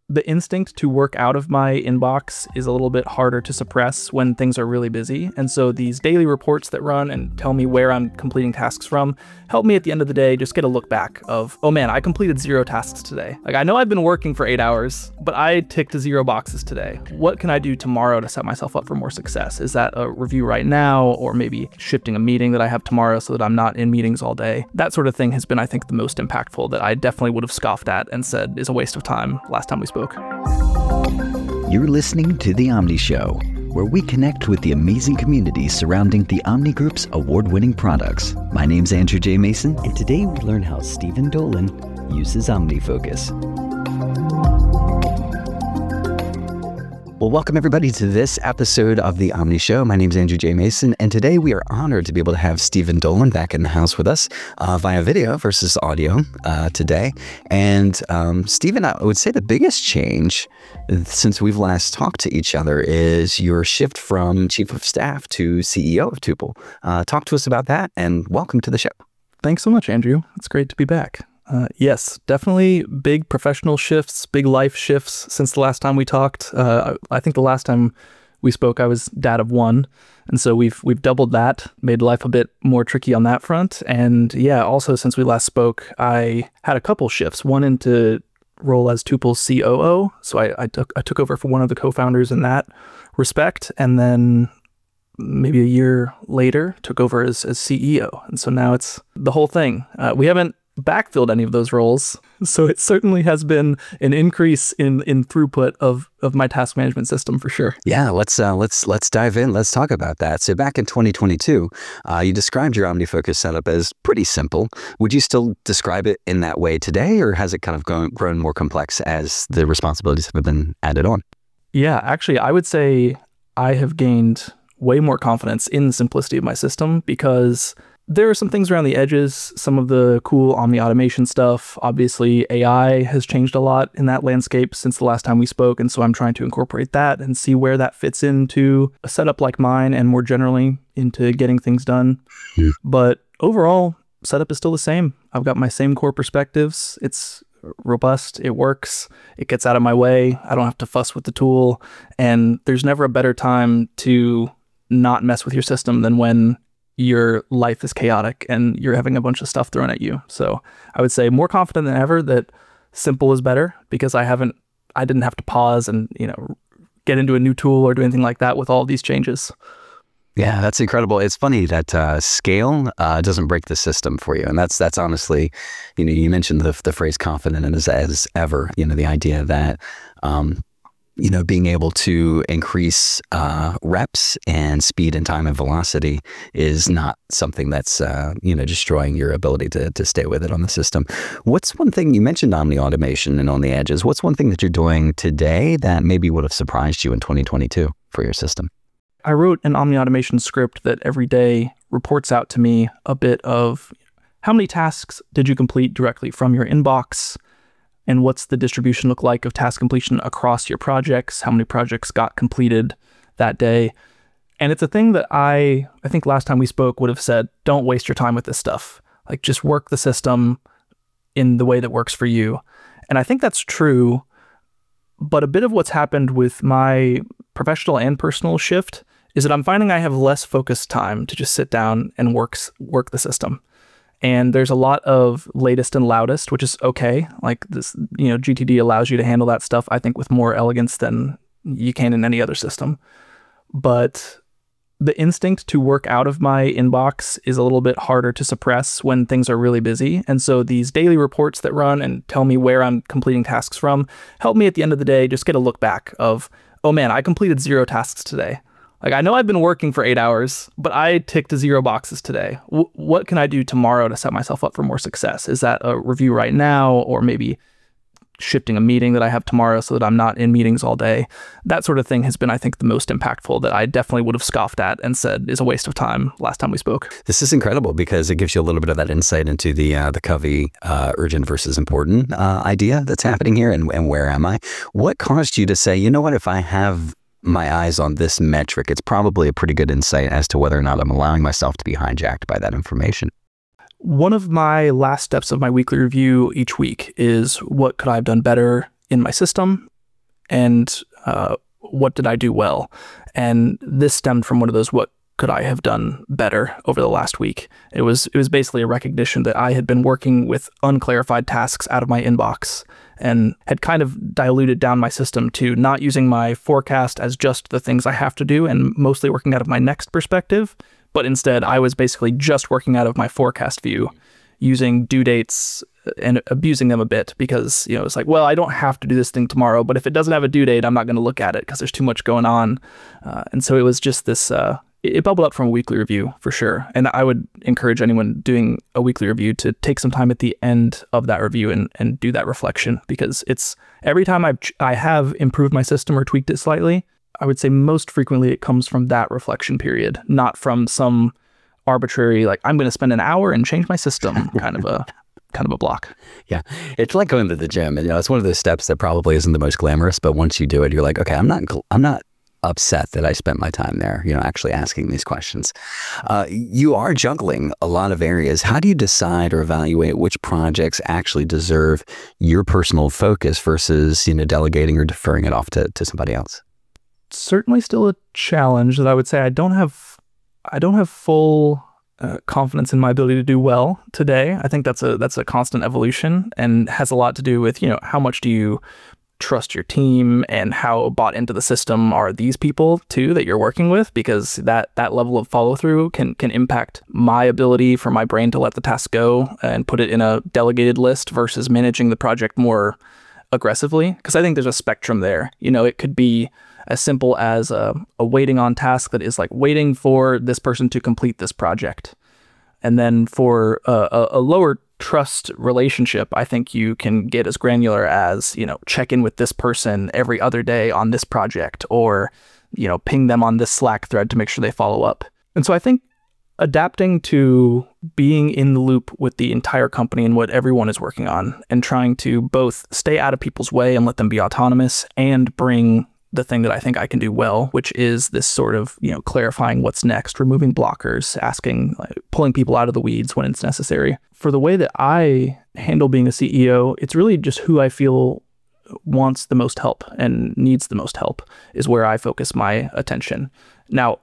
The instinct to work out of my inbox is a little bit harder to suppress when things are really busy. And so these daily reports that run and tell me where I'm completing tasks from help me at the end of the day just get a look back of, oh man, I completed 0 tasks today. Like, I know I've been working for 8 hours, but I ticked 0 boxes today. What can I do tomorrow to set myself up for more success? Is that a review right now, or maybe shifting a meeting that I have tomorrow so that I'm not in meetings all day? That sort of thing has been, I think, the most impactful that I definitely would have scoffed at and said is a waste of time last time we spoke. You're listening to The Omni Show, where we connect with the amazing community surrounding the Omni Group's award-winning products. My name's Andrew J. Mason, and today we learn how Stephen Dolan uses OmniFocus. Well, welcome everybody to this episode of The Omni Show. My name is Andrew J. Mason, and today we are honored to be able to have Stephen Dolan back in the house with us via video versus audio today. And Stephen, I would say the biggest change since we've last talked to each other is your shift from Chief of Staff to CEO of Tuple. Talk to us about that, and welcome to the show. Thanks so much, Andrew. It's great to be back. Yes, definitely big professional shifts, big life shifts since the last time we talked. I think the last time we spoke, I was dad of 1. And so we've doubled that, made life a bit more tricky on that front. And yeah, also since we last spoke, I had a couple shifts, one into role as Tuple's COO. So I took over for one of the co-founders in that respect. And then maybe a year later, took over as CEO. And so now it's the whole thing. We haven't backfilled any of those roles, so it certainly has been an increase in throughput of my task management system for sure. Yeah, let's dive in. Let's talk about that. So back in 2022, you described your OmniFocus setup as pretty simple. Would you still describe it in that way today, or has it kind of grown more complex as the responsibilities have been added on? Yeah, actually, I would say I have gained way more confidence in the simplicity of my system, because there are some things around the edges, some of the cool Omni automation stuff. Obviously, AI has changed a lot in that landscape since the last time we spoke, and so I'm trying to incorporate that and see where that fits into a setup like mine and more generally into getting things done. Yeah. But overall, setup is still the same. I've got my same core perspectives. It's robust, it works, it gets out of my way. I don't have to fuss with the tool, and there's never a better time to not mess with your system than when your life is chaotic and you're having a bunch of stuff thrown at you. So I would say more confident than ever that simple is better, because I didn't have to pause and, get into a new tool or do anything like that with all of these changes. Yeah, that's incredible. It's funny that scale doesn't break the system for you. And that's honestly, you mentioned the phrase confident as ever, the idea that, being able to increase reps and speed and time and velocity is not something that's, destroying your ability to stay with it on the system. What's one thing, you mentioned Omni automation and on the edges, what's one thing that you're doing today that maybe would have surprised you in 2022 for your system? I wrote an Omni automation script that every day reports out to me a bit of how many tasks did you complete directly from your inbox, and what's the distribution look like of task completion across your projects, how many projects got completed that day. And it's a thing that I think last time we spoke would have said, don't waste your time with this stuff. Like, just work the system in the way that works for you. And I think that's true, but a bit of what's happened with my professional and personal shift is that I'm finding I have less focused time to just sit down and work the system. And there's a lot of latest and loudest, which is okay. Like this, GTD allows you to handle that stuff, I think, with more elegance than you can in any other system. But the instinct to work out of my inbox is a little bit harder to suppress when things are really busy. And so these daily reports that run and tell me where I'm completing tasks from help me at the end of the day just get a look back of, oh man, I completed 0 tasks today. Like, I know I've been working for 8 hours, but I ticked 0 boxes today. What can I do tomorrow to set myself up for more success? Is that a review right now, or maybe shifting a meeting that I have tomorrow so that I'm not in meetings all day? That sort of thing has been, I think, the most impactful that I definitely would have scoffed at and said is a waste of time last time we spoke. This is incredible because it gives you a little bit of that insight into the Covey urgent versus important idea that's happening here, and where am I? What caused you to say, you know what, if I have my eyes on this metric, it's probably a pretty good insight as to whether or not I'm allowing myself to be hijacked by that information? One of my last steps of my weekly review each week is what could I have done better in my system? and what did I do well? And this stemmed from one of those, what could I have done better over the last week? It was basically a recognition that I had been working with unclarified tasks out of my inbox and had kind of diluted down my system to not using my forecast as just the things I have to do and mostly working out of my next perspective. But instead, I was basically just working out of my forecast view, using due dates and abusing them a bit because, it's like, well, I don't have to do this thing tomorrow, but if it doesn't have a due date, I'm not going to look at it because there's too much going on. And so it was just this, it bubbled up from a weekly review for sure. And I would encourage anyone doing a weekly review to take some time at the end of that review and do that reflection, because it's every time I have improved my system or tweaked it slightly, I would say most frequently it comes from that reflection period, not from some arbitrary, like, I'm going to spend an hour and change my system kind of a block. Yeah. It's like going to the gym. And, it's one of those steps that probably isn't the most glamorous, but once you do it, you're like, okay, I'm not upset that I spent my time there, actually asking these questions. You are juggling a lot of areas. How do you decide or evaluate which projects actually deserve your personal focus versus, delegating or deferring it off to somebody else? Certainly still a challenge that I would say I don't have full confidence in my ability to do well today. I think that's a constant evolution and has a lot to do with, how much do you trust your team and how bought into the system are these people too that you're working with, because that level of follow through can impact my ability for my brain to let the task go and put it in a delegated list versus managing the project more aggressively. Because I think there's a spectrum there. It could be as simple as a waiting on task that is like waiting for this person to complete this project. And then for a lower trust relationship, I think you can get as granular as, check in with this person every other day on this project, or, ping them on this Slack thread to make sure they follow up. And so I think adapting to being in the loop with the entire company and what everyone is working on, and trying to both stay out of people's way and let them be autonomous, and bring the thing that I think I can do well, which is this sort of, clarifying what's next, removing blockers, pulling people out of the weeds when it's necessary. For the way that I handle being a CEO, it's really just who I feel wants the most help and needs the most help is where I focus my attention. Now,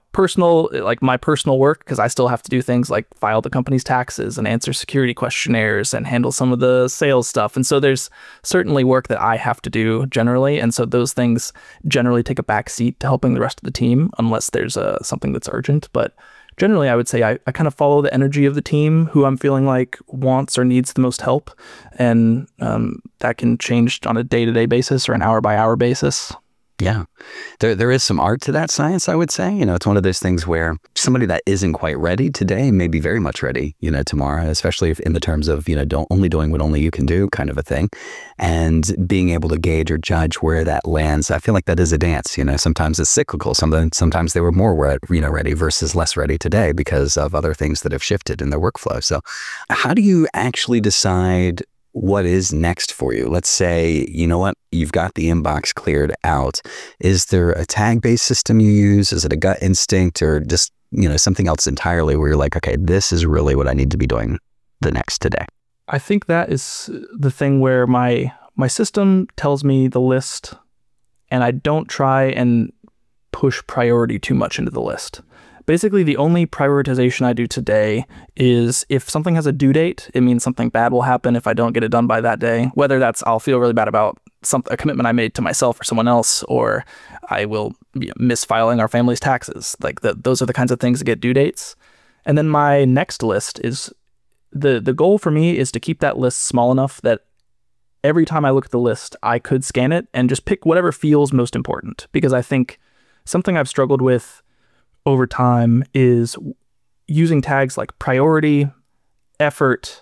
my personal work, because I still have to do things like file the company's taxes and answer security questionnaires and handle some of the sales stuff. And so there's certainly work that I have to do generally. And so those things generally take a back seat to helping the rest of the team, unless there's something that's urgent. But generally, I would say I kind of follow the energy of the team, who I'm feeling like wants or needs the most help. And that can change on a day-to-day basis or an hour-by-hour basis. Yeah, there is some art to that science, I would say. It's one of those things where somebody that isn't quite ready today may be very much ready, tomorrow, especially if in the terms of, only doing what only you can do kind of a thing, and being able to gauge or judge where that lands. I feel like that is a dance. Sometimes it's cyclical. Sometimes they were more ready versus less ready today because of other things that have shifted in their workflow. So how do you actually decide what is next for you? Let's say, you've got the inbox cleared out. Is there a tag-based system you use? Is it a gut instinct, or just, something else entirely where you're like, okay, this is really what I need to be doing the next today? I think that is the thing where my system tells me the list, and I don't try and push priority too much into the list. Basically, the only prioritization I do today is if something has a due date, it means something bad will happen if I don't get it done by that day. Whether that's I'll feel really bad about a commitment I made to myself or someone else, or I will miss filing our family's taxes. Those are the kinds of things that get due dates. And then my next list is, the goal for me is to keep that list small enough that every time I look at the list, I could scan it and just pick whatever feels most important. Because I think something I've struggled with over time is using tags like priority, effort,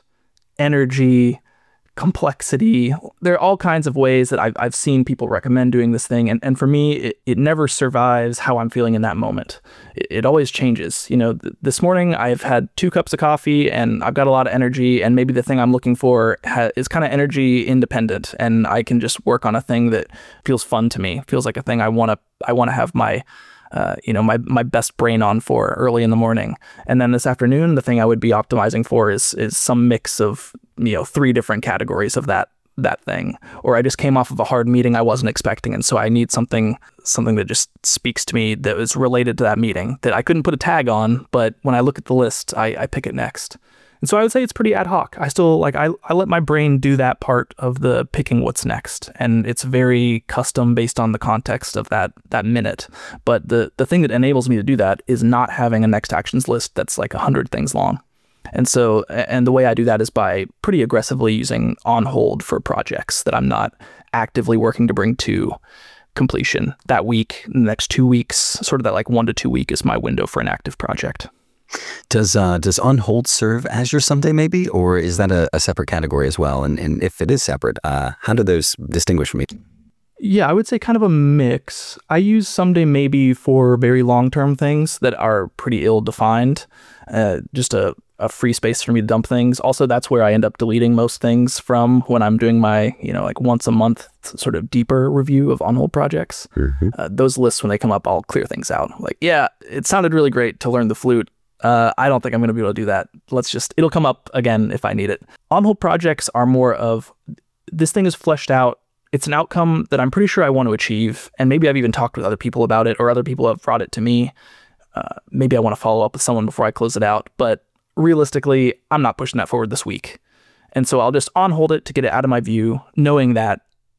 energy, complexity. There are all kinds of ways that I've seen people recommend doing this thing. And for me, it never survives how I'm feeling in that moment. It always changes. This morning I've had 2 cups of coffee and I've got a lot of energy, and maybe the thing I'm looking for is kind of energy independent, and I can just work on a thing that feels fun to me, feels like a thing I want to have my best brain on for early in the morning. And then this afternoon, the thing I would be optimizing for is some mix of, 3 different categories of that that thing, or I just came off of a hard meeting I wasn't expecting, and so I need something that just speaks to me that was related to that meeting that I couldn't put a tag on, but when I look at the list, I pick it next. And so I would say it's pretty ad hoc. I still I let my brain do that part of the picking what's next, and it's very custom based on the context of that minute. But the thing that enables me to do that is not having a next actions list that's like 100 things long. And so, and the way I do that is by pretty aggressively using on hold for projects that I'm not actively working to bring to completion that week, the next 2 weeks, sort of that like 1 to 2 week is my window for an active project. Does on hold serve as your someday maybe, or is that a separate category as well? And if it is separate, how do those distinguish from each? Yeah, I would say kind of a mix. I use someday maybe for very long-term things that are pretty ill-defined, just a free space for me to dump things. Also, that's where I end up deleting most things from when I'm doing my, like once a month sort of deeper review of on-hold projects. Mm-hmm. Those lists, when they come up, I'll clear things out. Like, yeah, it sounded really great to learn the flute. I don't think I'm going to be able to do that. It'll come up again if I need it. On-hold projects are more of, this thing is fleshed out. It's an outcome that I'm pretty sure I want to achieve. And maybe I've even talked with other people about it, or other people have brought it to me. Maybe I want to follow up with someone before I close it out. But realistically, I'm not pushing that forward this week. And so I'll just on-hold it to get it out of my view, knowing that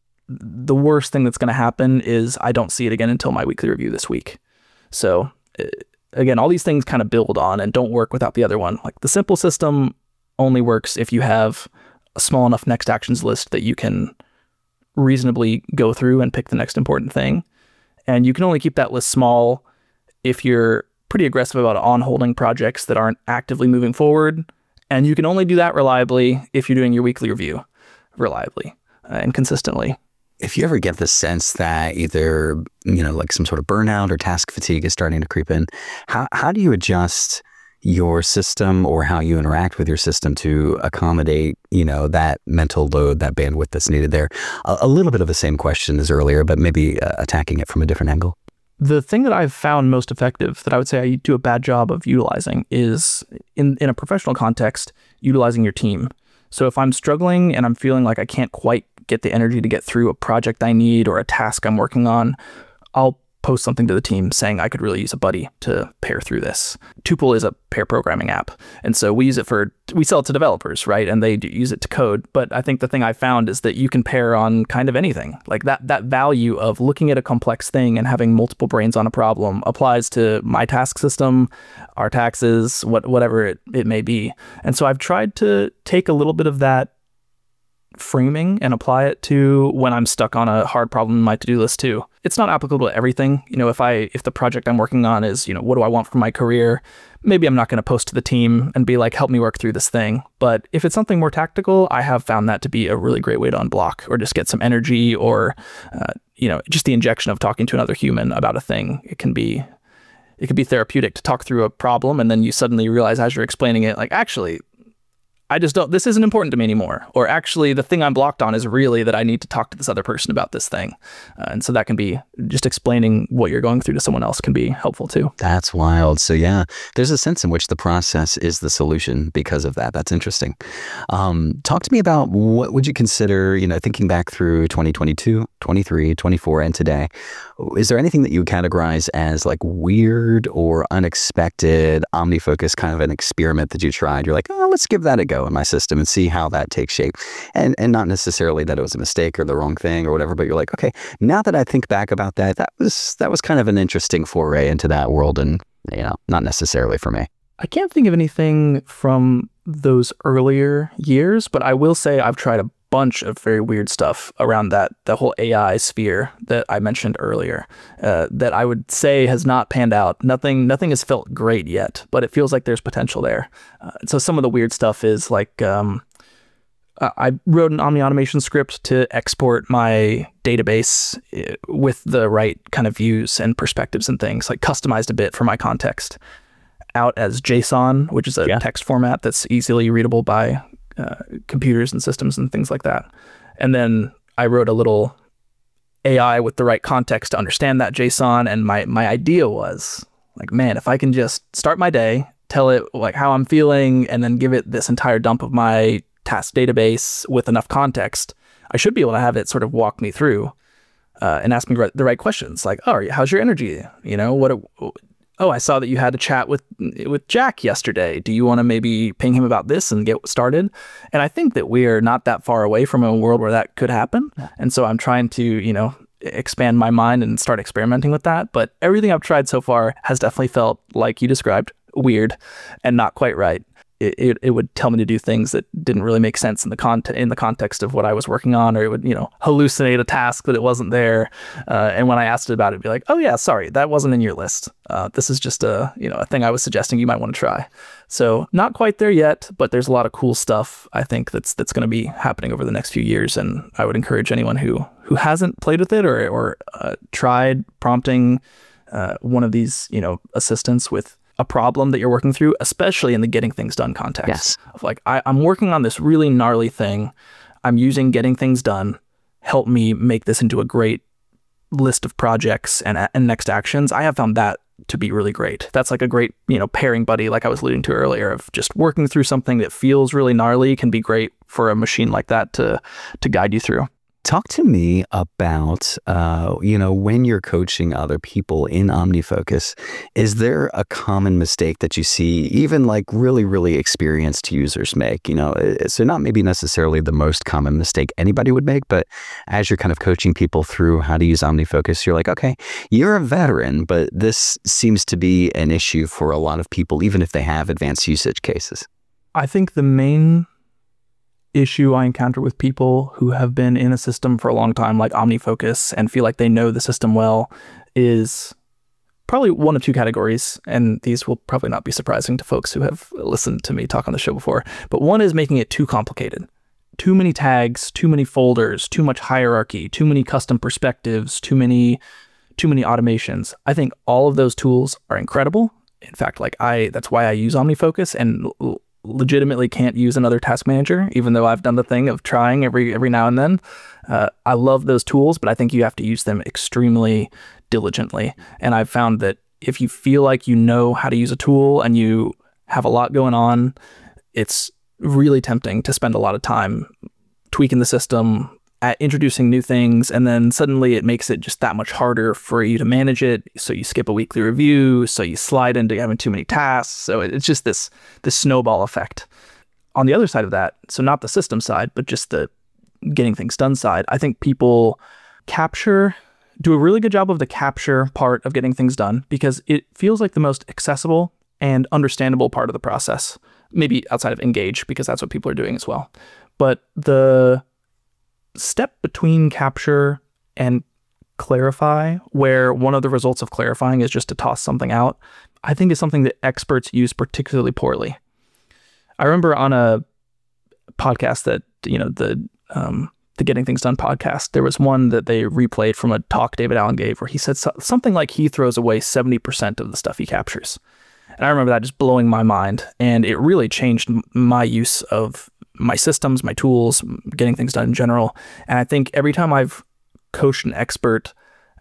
the worst thing that's going to happen is I don't see it again until my weekly review this week. So again, all these things kind of build on and don't work without the other one. Like the simple system only works if you have a small enough next actions list that you can reasonably go through and pick the next important thing. And you can only keep that list small if you're pretty aggressive about on-holding projects that aren't actively moving forward. And you can only do that reliably if you're doing your weekly review reliably and consistently. If you ever get the sense that either, like some sort of burnout or task fatigue is starting to creep in, how do you adjust your system or how you interact with your system to accommodate, that mental load, that bandwidth that's needed there? A little bit of the same question as earlier, but maybe attacking it from a different angle. The thing that I've found most effective that I would say I do a bad job of utilizing is in a professional context, utilizing your team. So if I'm struggling and I'm feeling like I can't quite get the energy to get through a project I need or a task I'm working on, I'll post something to the team saying I could really use a buddy to pair through this. Tuple is a pair programming app. And so we sell it to developers, right? And they use it to code. But I think the thing I found is that you can pair on kind of anything. Like that value of looking at a complex thing and having multiple brains on a problem applies to my task system, our taxes, whatever it may be. And so I've tried to take a little bit of that framing and apply it to when I'm stuck on a hard problem in my to-do list too. It's not applicable to everything. If the project I'm working on is, what do I want from my career? Maybe I'm not going to post to the team and be like, help me work through this thing. But if it's something more tactical, I have found that to be a really great way to unblock or just get some energy or, just the injection of talking to another human about a thing. It can be therapeutic to talk through a problem. And then you suddenly realize as you're explaining it, like, actually, this isn't important to me anymore. Or actually, the thing I'm blocked on is really that I need to talk to this other person about this thing. And so that can be just explaining what you're going through to someone else can be helpful too. That's wild. So yeah, there's a sense in which the process is the solution because of that. That's interesting. Talk to me about what would you consider, thinking back through 2022, 23, 24, and today, is there anything that you would categorize as like weird or unexpected OmniFocus kind of an experiment that you tried? You're like, oh, let's give that a go in my system and see how that takes shape. And not necessarily that it was a mistake or the wrong thing or whatever, but you're like, okay, now that I think back about that was kind of an interesting foray into that world and, not necessarily for me. I can't think of anything from those earlier years, but I will say I've tried a bunch of very weird stuff around the whole AI sphere that I mentioned earlier, that I would say has not panned out. Nothing has felt great yet, but it feels like there's potential there. So some of the weird stuff is like, I wrote an Omni automation script to export my database with the right kind of views and perspectives and things, like customized a bit for my context out as JSON, which is a text format that's easily readable by computers and systems and things like that. And then I wrote a little AI with the right context to understand that JSON. And my idea was like, man, if I can just start my day, tell it like how I'm feeling, and then give it this entire dump of my task database with enough context, I should be able to have it sort of walk me through and ask me the right questions. Like, oh, how's your energy? Oh, I saw that you had a chat with Jack yesterday. Do you want to maybe ping him about this and get started? And I think that we're not that far away from a world where that could happen. And so I'm trying to, expand my mind and start experimenting with that. But everything I've tried so far has definitely felt, like you described, weird and not quite right. It would tell me to do things that didn't really make sense in the context of what I was working on, or it would hallucinate a task that it wasn't there. And when I asked it about it, it'd be like, oh yeah, sorry, that wasn't in your list. This is just a thing I was suggesting you might want to try. So not quite there yet, but there's a lot of cool stuff I think that's going to be happening over the next few years. And I would encourage anyone who hasn't played with it or tried prompting one of these assistants with a problem that you're working through, especially in the getting things done context. Yes. Of like, I'm working on this really gnarly thing. I'm using getting things done. Help me make this into a great list of projects and next actions. I have found that to be really great. That's like a great, pairing buddy, like I was alluding to earlier, of just working through something that feels really gnarly can be great for a machine like that to guide you through. Talk to me about, when you're coaching other people in OmniFocus, is there a common mistake that you see even like really, really experienced users make? So not maybe necessarily the most common mistake anybody would make, but as you're kind of coaching people through how to use OmniFocus, you're like, okay, you're a veteran, but this seems to be an issue for a lot of people, even if they have advanced usage cases. I think the main issue I encounter with people who have been in a system for a long time, like OmniFocus, and feel like they know the system well, is probably one of two categories. And these will probably not be surprising to folks who have listened to me talk on the show before. But one is making it too complicated. Too many tags, too many folders, too much hierarchy, too many custom perspectives, too many automations. I think all of those tools are incredible. In fact, that's why I use OmniFocus and legitimately can't use another task manager, even though I've done the thing of trying every now and then. I love those tools, but I think you have to use them extremely diligently. And I've found that if you feel like you know how to use a tool and you have a lot going on, it's really tempting to spend a lot of time tweaking the system, at introducing new things, and then suddenly it makes it just that much harder for you to manage it. So you skip a weekly review, so you slide into having too many tasks. So it's just this snowball effect. On the other side of that, so not the system side, but just the getting things done side, I think people do a really good job of the capture part of getting things done because it feels like the most accessible and understandable part of the process. Maybe outside of Engage, because that's what people are doing as well. But the step between capture and clarify, where one of the results of clarifying is just to toss something out, I think is something that experts use particularly poorly. I remember on a podcast that, the Getting Things Done podcast, there was one that they replayed from a talk David Allen gave where he said something like he throws away 70% of the stuff he captures. And I remember that just blowing my mind. And it really changed my use of my systems, my tools, getting things done in general. And I think every time I've coached an expert,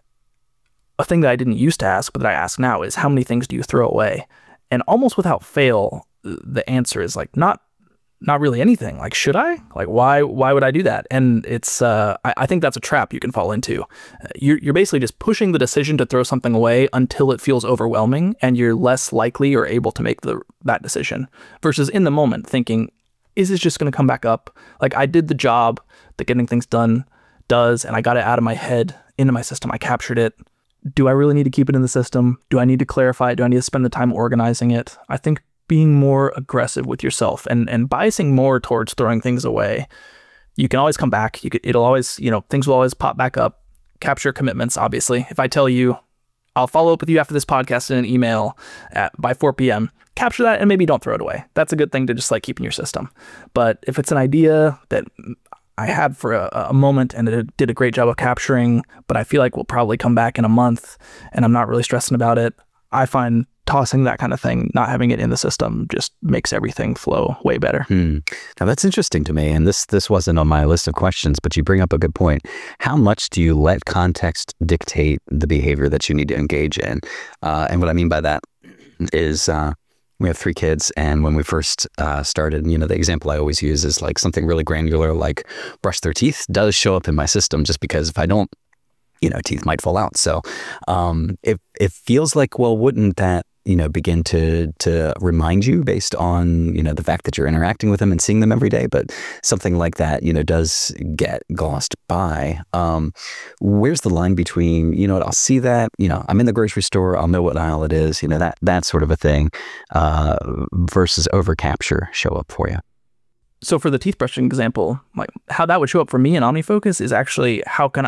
a thing that I didn't used to ask, but that I ask now is, how many things do you throw away? And almost without fail, the answer is like, not really anything. Like, should I? Like, why would I do that? And it's, I think that's a trap you can fall into. You're basically just pushing the decision to throw something away until it feels overwhelming and you're less likely or able to make that decision, versus in the moment thinking, is this just going to come back up? Like, I did the job that getting things done does, and I got it out of my head into my system. I captured it. Do I really need to keep it in the system? Do I need to clarify it? Do I need to spend the time organizing it? I think being more aggressive with yourself and biasing more towards throwing things away. You can always come back. It'll always, things will always pop back up. Capture commitments, obviously. If I tell you, I'll follow up with you after this podcast in an email by 4 p.m., capture that and maybe don't throw it away. That's a good thing to just keep in your system. But if it's an idea that I had for a moment and it did a great job of capturing, but I feel like we'll probably come back in a month and I'm not really stressing about it, I find tossing that kind of thing, not having it in the system, just makes everything flow way better. Now that's interesting to me. And this wasn't on my list of questions, but you bring up a good point. How much do you let context dictate the behavior that you need to engage in? And what I mean by that is We have 3 kids, and when we first started, the example I always use is like something really granular, like brush their teeth, does show up in my system just because if I don't, teeth might fall out. So it feels like, well, wouldn't that begin to remind you based on, the fact that you're interacting with them and seeing them every day, but something like that, does get glossed by. Where's the line between, I'll see that, I'm in the grocery store, I'll know what aisle it is, that sort of a thing, versus overcapture show up for you? So for the teeth brushing example, like how that would show up for me in OmniFocus is actually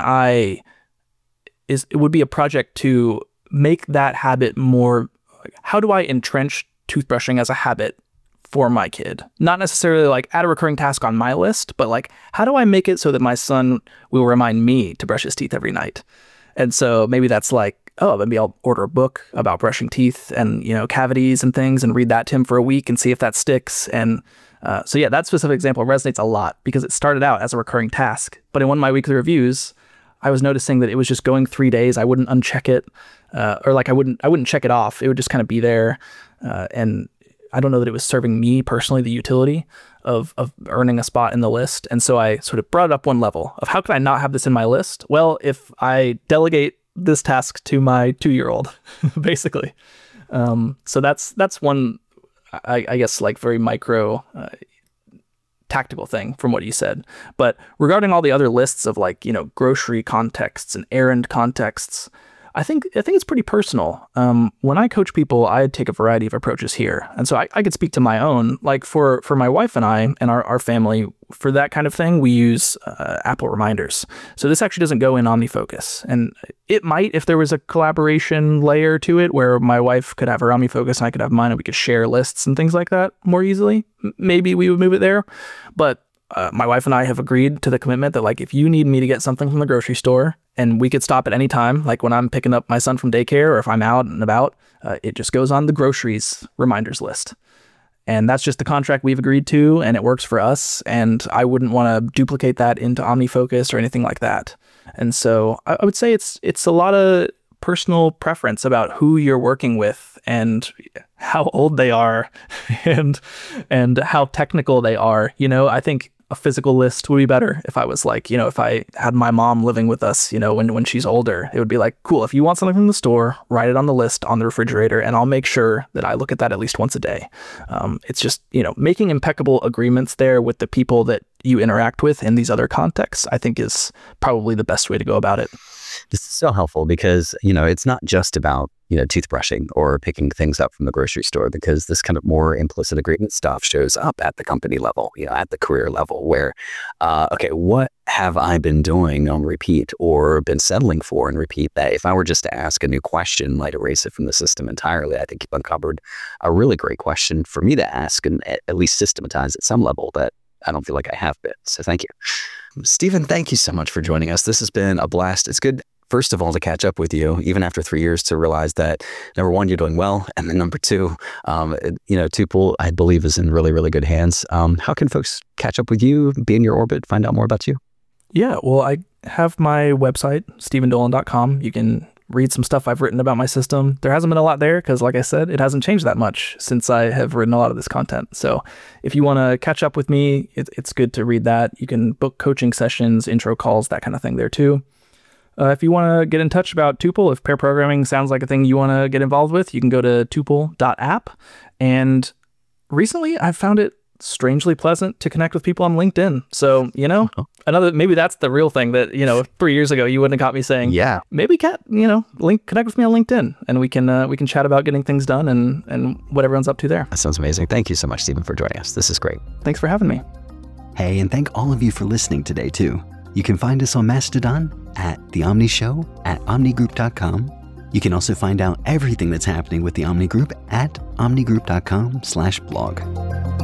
it would be a project to make that habit more. How do I entrench toothbrushing as a habit for my kid? Not necessarily like add a recurring task on my list, but like, how do I make it so that my son will remind me to brush his teeth every night? And so maybe that's like, maybe I'll order a book about brushing teeth and, cavities and things and read that to him for a week and see if that sticks. And so yeah, that specific example resonates a lot because it started out as a recurring task. But in one of my weekly reviews, I was noticing that it was just going 3 days. I wouldn't uncheck it, or like I wouldn't check it off. It would just kind of be there, and I don't know that it was serving me personally the utility of earning a spot in the list. And so I sort of brought it up one level of how could I not have this in my list? Well, if I delegate this task to my 2-year-old, basically. So that's one, I guess, like very micro. Tactical thing from what you said. But regarding all the other lists of like, grocery contexts and errand contexts, I think it's pretty personal. When I coach people, I take a variety of approaches here. And so I could speak to my own, like for my wife and I and our family, for that kind of thing, we use Apple Reminders. So this actually doesn't go in OmniFocus. And it might if there was a collaboration layer to it where my wife could have her OmniFocus and I could have mine and we could share lists and things like that more easily. Maybe we would move it there. But my wife and I have agreed to the commitment that like if you need me to get something from the grocery store and we could stop at any time, like when I'm picking up my son from daycare or if I'm out and about, it just goes on the groceries reminders list. And that's just the contract we've agreed to, and it works for us. And I wouldn't want to duplicate that into OmniFocus or anything like that. And so I would say it's a lot of personal preference about who you're working with and how old they are and how technical they are. I think a physical list would be better if I was like, if I had my mom living with us, when she's older, it would be like, cool, if you want something from the store, write it on the list on the refrigerator and I'll make sure that I look at that at least once a day. It's just, making impeccable agreements there with the people that you interact with in these other contexts, I think is probably the best way to go about it. This is so helpful because, it's not just about, toothbrushing or picking things up from the grocery store, because this kind of more implicit agreement stuff shows up at the company level, at the career level where, okay, what have I been doing on repeat or been settling for and repeat that if I were just to ask a new question might erase it from the system entirely? I think you've uncovered a really great question for me to ask and at least systematize at some level that I don't feel like I have been. So thank you. Stephen, thank you so much for joining us. This has been a blast. It's good, first of all, to catch up with you, even after 3 years, to realize that, number one, you're doing well. And then number two, Tuple, I believe, is in really, really good hands. How can folks catch up with you, be in your orbit, find out more about you? Yeah, well, I have my website, stephendolan.com. You can read some stuff I've written about my system. There hasn't been a lot there because, like I said, it hasn't changed that much since I have written a lot of this content. So if you want to catch up with me, it's good to read that. You can book coaching sessions, intro calls, that kind of thing there too. If you want to get in touch about Tuple, if pair programming sounds like a thing you want to get involved with, you can go to tuple.app. And recently I've found it strangely pleasant to connect with people on LinkedIn. So, maybe that's the real thing that, 3 years ago you wouldn't have caught me saying, yeah, maybe connect with me on LinkedIn and we can chat about getting things done and what everyone's up to there. That sounds amazing. Thank you so much, Stephen, for joining us. This is great. Thanks for having me. Hey, and thank all of you for listening today too. You can find us on Mastodon at The Omni Show at omnigroup.com. You can also find out everything that's happening with the Omni Group at omnigroup.com/blog.